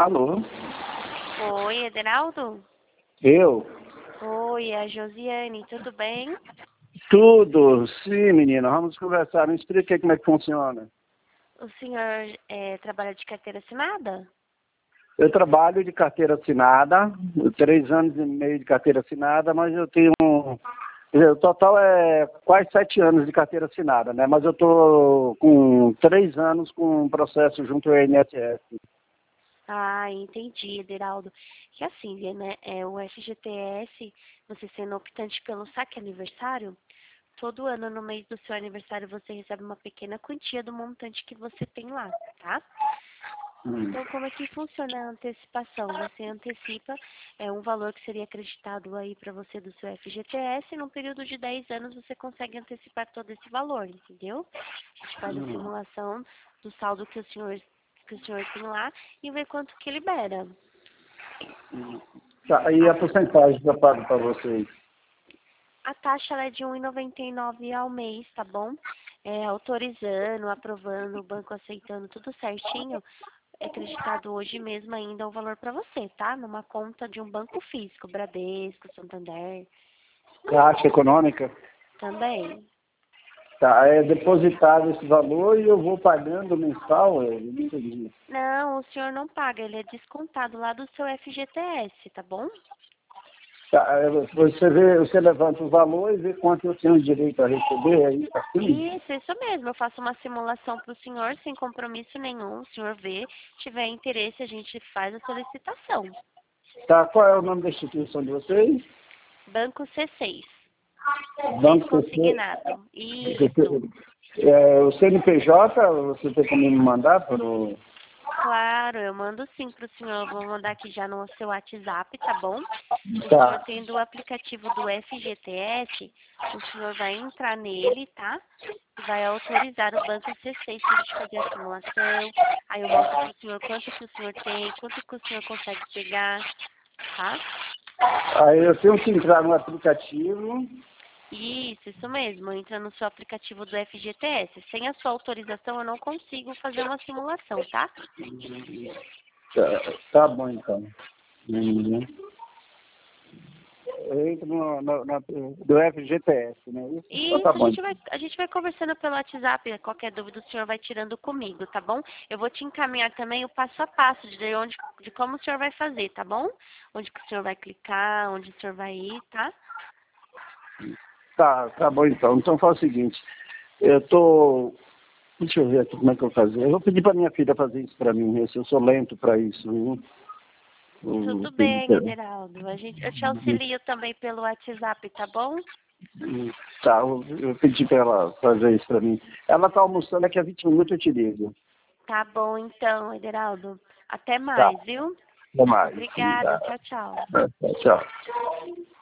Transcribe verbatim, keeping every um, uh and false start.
Alô? Oi, Ederaldo? Eu? Oi, é a Josiane, tudo bem? Tudo. Sim, menina. Vamos conversar. Me explica aí como é que funciona. O senhor é, trabalha de carteira assinada? Eu trabalho de carteira assinada, três anos e meio de carteira assinada, mas eu tenho... O total é quase sete anos de carteira assinada, né? Mas eu estou com três anos com um processo junto ao I N S S. Ah, entendi, Ederaldo. Que assim, né, é, o F G T S, você sendo optante pelo saque aniversário, todo ano no mês do seu aniversário você recebe uma pequena quantia do montante que você tem lá, tá? Hum. Então, como é que funciona a antecipação? Você antecipa é, um valor que seria acreditado aí para você do seu F G T S, e num período de dez anos você consegue antecipar todo esse valor, entendeu? A gente faz a Hum. simulação do saldo que o senhor, que o senhor tem lá e vê quanto que libera. Tá, e a porcentagem que eu pago para vocês? A taxa ela é de um real e noventa e nove centavos ao mês, tá bom? É, autorizando, aprovando, o banco aceitando tudo certinho, é acreditado hoje mesmo ainda o valor para você, tá? Numa conta de um banco físico, Bradesco, Santander, Caixa econômica? também. Tá, é depositado esse valor e eu vou pagando mensal? Eu não entendi. Não, o senhor não paga, ele é descontado lá do seu F G T S, tá bom? Tá, é, você vê, você levanta o valor e vê quanto eu tenho direito a receber, aí assim? Isso, isso mesmo. Eu faço uma simulação para o senhor sem compromisso nenhum. O senhor vê, tiver interesse, a gente faz a solicitação. Tá, qual é o nome da instituição de vocês? Banco C seis. C seis Banco C C. consignado. Isso. É, o C N P J, você tem como me mandar para o... Claro, eu mando sim para o senhor. Eu vou mandar aqui já no seu WhatsApp, tá bom? O senhor Tá. tendo o aplicativo do F G T S, o senhor vai entrar nele, tá? E vai autorizar o banco C seis para a gente fazer a simulação. Aí eu mostro para o senhor quanto que o senhor tem, quanto que o senhor consegue pegar, tá? Aí eu tenho que entrar no aplicativo. Isso, isso mesmo. Entra no seu aplicativo do F G T S. Sem a sua autorização, eu não consigo fazer uma simulação, tá? Tá, tá bom, então. Uhum. Eu entro no, no, no, do F G T S, né? Isso, então tá Isso, a bom. gente vai, a gente vai conversando pelo WhatsApp. Qualquer dúvida o senhor vai tirando comigo, tá bom? Eu vou te encaminhar também o passo a passo de onde, de como o senhor vai fazer, tá bom? Onde que o senhor vai clicar, onde o senhor vai ir, tá? Tá, tá bom, então. Então faz o seguinte. Eu tô... Deixa eu ver aqui como é que eu vou fazer. Eu vou pedir para minha filha fazer isso para mim, ver se eu sou lento para isso. Viu? Eu Tudo pedi bem, pra- Ederaldo. A gente, eu te auxilio também pelo WhatsApp, tá bom? Tá, eu, eu pedi para ela fazer isso para mim. Ela tá almoçando, daqui a vinte minutos eu te ligo. Tá bom, então, Ederaldo. Até Tá, mais, viu? até mais. Obrigada. Tá. Tchau, tchau. Tá, tchau.